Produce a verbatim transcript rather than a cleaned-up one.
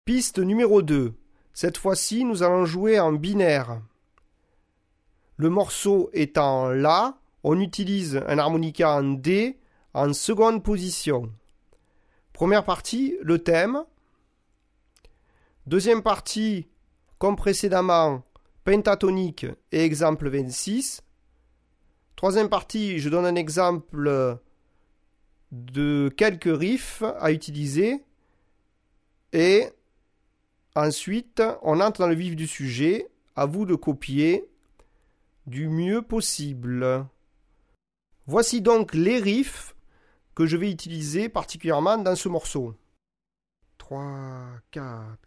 Piste numéro deux. Cette fois-ci, nous allons jouer en binaire. Le morceau étant La, on utilise un harmonica en D en seconde position. Première partie, le thème. Deuxième partie, comme précédemment, pentatonique et exemple vingt-six. Troisième partie, je donne un exemple de quelques riffs à utiliser. Et ensuite, on entre dans le vif du sujet. À vous de copier du mieux possible. Voici donc les riffs que je vais utiliser particulièrement dans ce morceau. trois, quatre.